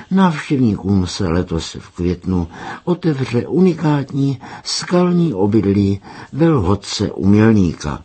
Návštěvníkům se letos v květnu otevře unikátní skalní obydlí ve Lhotce u Mělníka.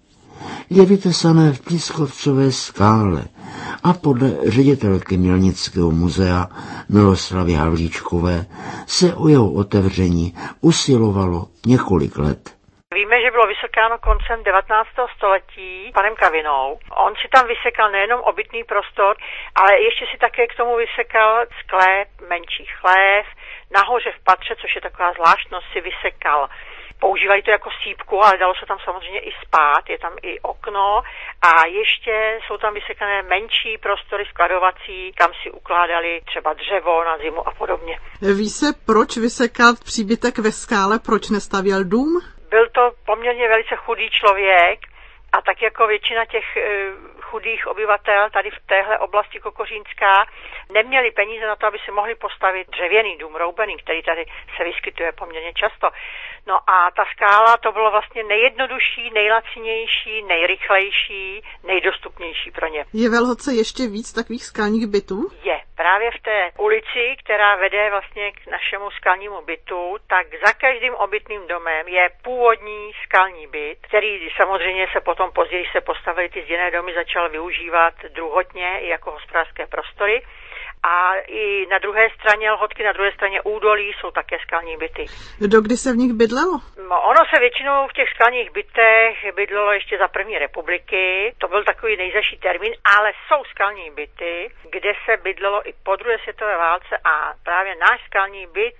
Je vytesané v pískovcové skále a podle ředitelky Mělnického muzea Miloslavy Havlíčkové se o jeho otevření usilovalo několik let. Víme, že bylo vysekáno koncem 19. století panem Kavinou. On si tam vysekal nejenom obytný prostor, ale ještě si také k tomu vysekal sklep, menší chlév. Nahoře v patře, což je taková zvláštnost, si vysekal. Používali to jako sýpku, ale dalo se tam samozřejmě i spát, je tam i okno a ještě jsou tam vysekané menší prostory skladovací, kam si ukládali třeba dřevo na zimu a podobně. Ví se, proč vysekal příbytek ve skále, proč nestavěl dům? Byl to poměrně velice chudý člověk a tak jako většina těch chudých obyvatel tady v téhle oblasti Kokořínská neměli peníze na to, aby si mohli postavit dřevěný dům, roubený, který tady se vyskytuje poměrně často. No a ta skála to bylo vlastně nejjednodušší, nejlacinější, nejrychlejší, nejdostupnější pro ně. Je ve Lhotce ještě víc takových skalních bytů? Je. Právě v té ulici, která vede vlastně k našemu skalnímu bytu, tak za každým obytným domem je původní skalní byt, který samozřejmě se potom později se postavily ty zděné domy, začal využívat druhotně i jako hospodářské prostory. A i na druhé straně Lhotky, na druhé straně údolí jsou také skalní byty. Dokdy se v nich bydlelo? No, ono se většinou v těch skalních bytech bydlelo ještě za první republiky, to byl takový nejzaší termín, ale jsou skalní byty, kde se bydlelo i po druhé světové válce a právě náš skalní byt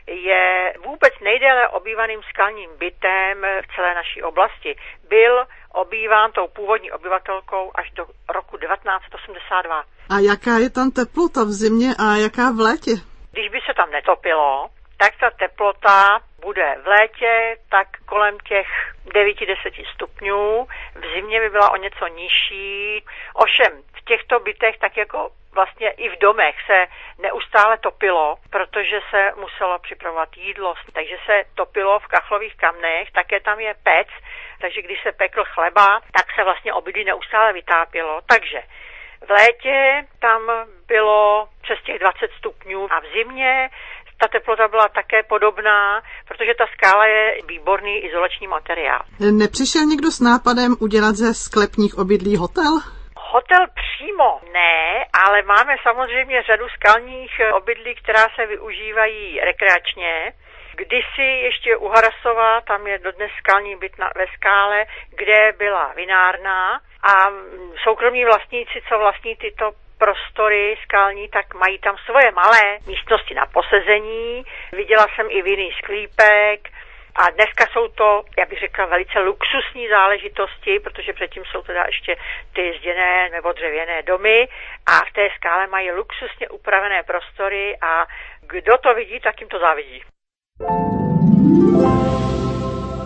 je vůbec nejdéle obývaným skalním bytem v celé naší oblasti. Byl obýván tou původní obyvatelkou až do roku 1982. A jaká je tam teplota v zimě a jaká v létě? Když by se tam netopilo, tak ta teplota bude v létě tak kolem těch 9-10 stupňů, v zimě by byla o něco nižší. Ovšem v těchto bytech tak jako vlastně i v domech se neustále topilo, protože se muselo připravovat jídlo, takže se topilo v kachlových kamnech, také tam je pec, takže když se pekl chleba, tak se vlastně obydlí neustále vytápělo, takže v létě tam bylo přes těch 20 stupňů a v zimě ta teplota byla také podobná, protože ta skála je výborný izolační materiál. Nepřišel někdo s nápadem udělat ze sklepních obydlí hotel? Hotel přímo ne, ale máme samozřejmě řadu skalních obydlí, která se využívají rekreačně. Kdysi ještě u Harasova, tam je dodnes skalní byt ve skále, kde byla vinárna a soukromí vlastníci, co vlastní tyto prostory skalní, tak mají tam svoje malé místnosti na posezení. Viděla jsem i vinný sklípek a dneska jsou to, já bych řekla, velice luxusní záležitosti, protože předtím jsou teda ještě ty zděné nebo dřevěné domy a v té skále mají luxusně upravené prostory a kdo to vidí, tak jim to závidí.